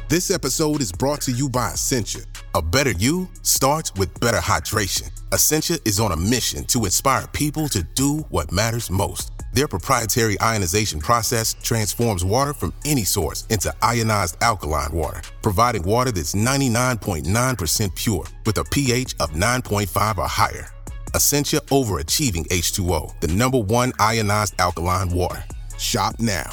This episode is brought to you by Essentia. A better you starts with better hydration. Essentia is on a mission to inspire people to do what matters most. Their proprietary ionization process transforms water from any source into ionized alkaline water, providing water that's 99.9% pure with a pH of 9.5 or higher. Essentia overachieving H2O, the #1 ionized alkaline water. Shop now.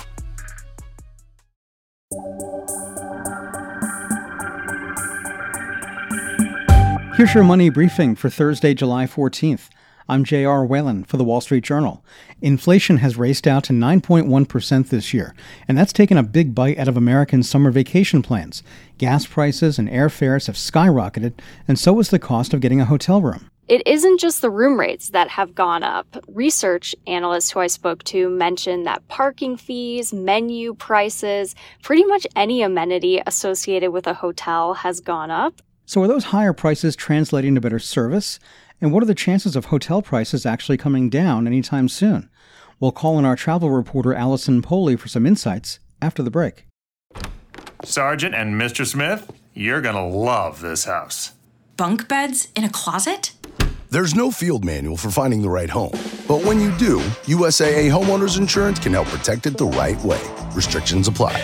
Here's your money briefing for Thursday, July 14th. I'm J.R. Whalen for the Wall Street Journal. Inflation has raced out to 9.1% this year, and that's taken a big bite out of Americans' summer vacation plans. Gas prices and airfares have skyrocketed, and so has the cost of getting a hotel room. It isn't just the room rates that have gone up. Research analysts who I spoke to mentioned that parking fees, menu prices, pretty much any amenity associated with a hotel has gone up. So are those higher prices translating to better service? And what are the chances of hotel prices actually coming down anytime soon? We'll call in our travel reporter Allison Poley for some insights after the break. Sergeant and Mr. Smith, you're gonna love this house. Bunk beds in a closet? There's no field manual for finding the right home. But when you do, USAA Homeowners Insurance can help protect it the right way. Restrictions apply.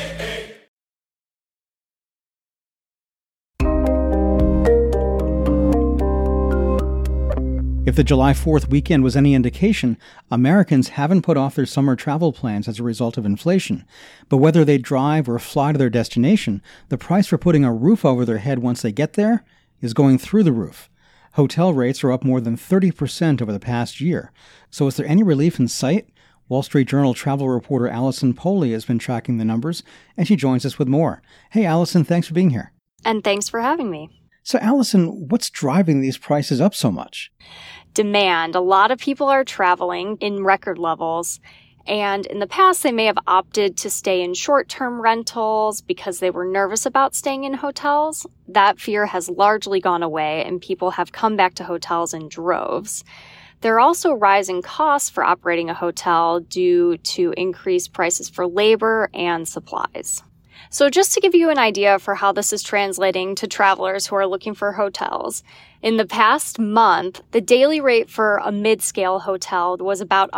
If the July 4th weekend was any indication, Americans haven't put off their summer travel plans as a result of inflation. But whether they drive or fly to their destination, the price for putting a roof over their head once they get there is going through the roof. Hotel rates are up more than 30% over the past year. So is there any relief in sight? Wall Street Journal travel reporter Allison Poley has been tracking the numbers, and she joins us with more. Hey, Allison, thanks for being here. And thanks for having me. So, Allison, what's driving these prices up so much? Demand. A lot of people are traveling in record levels. And in the past, they may have opted to stay in short-term rentals because they were nervous about staying in hotels. That fear has largely gone away, and people have come back to hotels in droves. There are also rising costs for operating a hotel due to increased prices for labor and supplies. So just to give you an idea for how this is translating to travelers who are looking for hotels, in the past month, the daily rate for a mid-scale hotel was about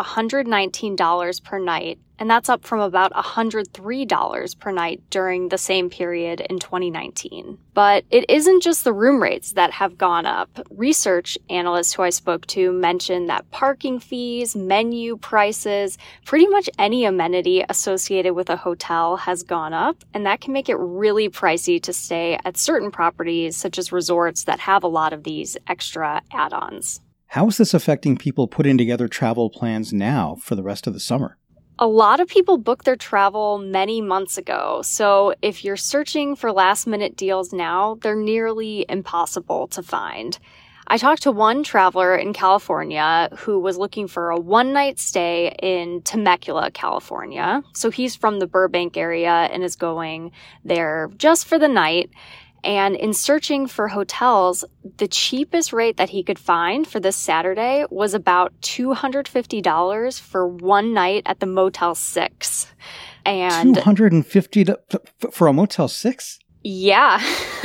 $119 per night, and that's up from about $103 per night during the same period in 2019. But it isn't just the room rates that have gone up. Research analysts who I spoke to mentioned that parking fees, menu prices, pretty much any amenity associated with a hotel has gone up, and that can make it really pricey to stay at certain properties, such as resorts that have a lot of these extra add-ons. How is this affecting people putting together travel plans now for the rest of the summer? A lot of people booked their travel many months ago, so if you're searching for last-minute deals now, they're nearly impossible to find. I talked to one traveler in California who was looking for a one-night stay in Temecula, California. So he's from the Burbank area and is going there just for the night. And in searching for hotels, the cheapest rate that he could find for this Saturday was about $250 for one night at the Motel 6. And $250 for a Motel 6? Yeah.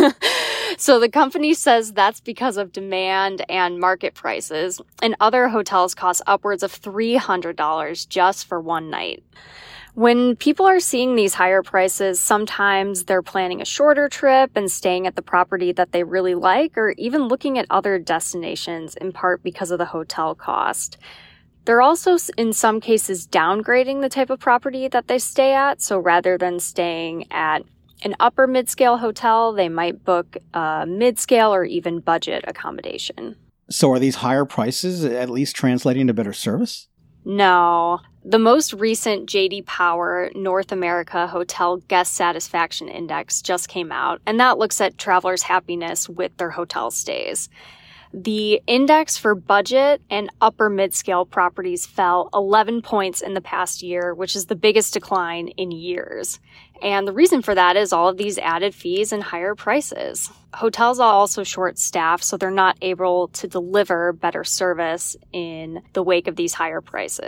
So the company says that's because of demand and market prices, and other hotels cost upwards of $300 just for one night. When people are seeing these higher prices, sometimes they're planning a shorter trip and staying at the property that they really like, or even looking at other destinations, in part because of the hotel cost. They're also, in some cases, downgrading the type of property that they stay at. So rather than staying at an upper mid-scale hotel, they might book a mid-scale or even budget accommodation. So are these higher prices at least translating to better service? No. The most recent J.D. Power North America Hotel Guest Satisfaction Index just came out, and that looks at travelers' happiness with their hotel stays. The index for budget and upper mid-scale properties fell 11 points in the past year, which is the biggest decline in years. And the reason for that is all of these added fees and higher prices. Hotels are also short-staffed, so they're not able to deliver better service in the wake of these higher prices.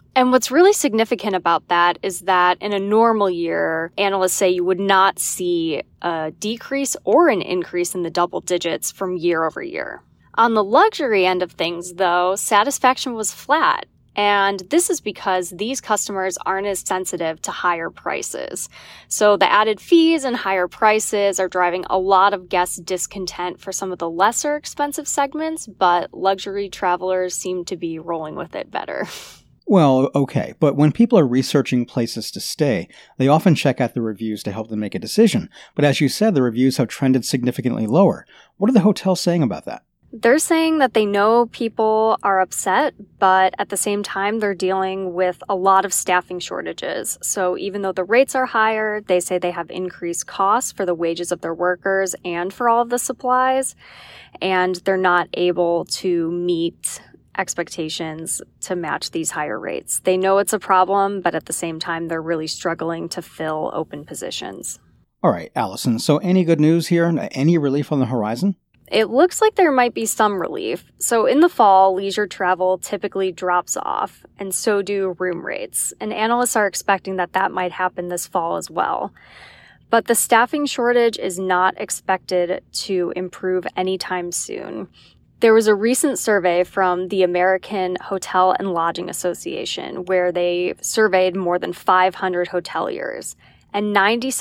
And what's really significant about that is that in a normal year, analysts say you would not see a decrease or an increase in the double digits from year over year. On the luxury end of things, though, satisfaction was flat. And this is because these customers aren't as sensitive to higher prices. So the added fees and higher prices are driving a lot of guest discontent for some of the lesser expensive segments, but luxury travelers seem to be rolling with it better. Well, okay, but when people are researching places to stay, they often check out the reviews to help them make a decision. But as you said, the reviews have trended significantly lower. What are the hotels saying about that? They're saying that they know people are upset, but at the same time, they're dealing with a lot of staffing shortages. So even though the rates are higher, they say they have increased costs for the wages of their workers and for all of the supplies, and they're not able to meet expectations to match these higher rates. They know it's a problem, but at the same time, they're really struggling to fill open positions. All right, Allison, so any good news here? Any relief on the horizon? It looks like there might be some relief. So in the fall, leisure travel typically drops off, and so do room rates. And analysts are expecting that that might happen this fall as well. But the staffing shortage is not expected to improve anytime soon. There was a recent survey from the American Hotel and Lodging Association where they surveyed more than 500 hoteliers. And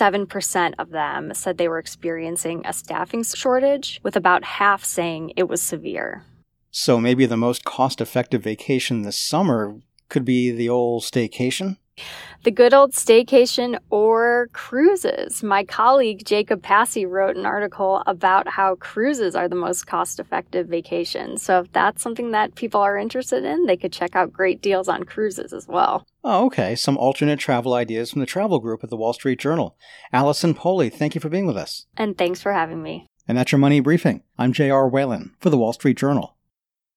97% of them said they were experiencing a staffing shortage, with about half saying it was severe. So maybe the most cost-effective vacation this summer could be the old staycation? The good old staycation or cruises. My colleague Jacob Passy wrote an article about how cruises are the most cost-effective vacation. So if that's something that people are interested in, they could check out great deals on cruises as well. Oh, okay. Some alternate travel ideas from the travel group at the Wall Street Journal. Allison Poley, thank you for being with us. And thanks for having me. And that's your Money Briefing. I'm J.R. Whalen for the Wall Street Journal.